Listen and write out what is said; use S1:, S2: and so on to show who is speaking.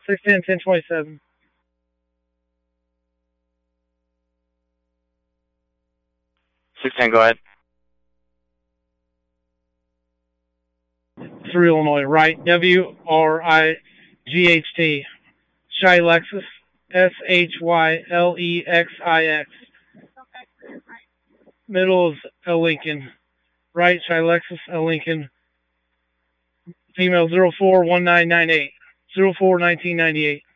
S1: 610 1027.
S2: Go ahead.
S1: Through Illinois, right? WRIGHT. Shylexis. SHYLEXIX. Middle is a Lincoln. Right, Shylexis, a Lincoln. Female 041998. 041998.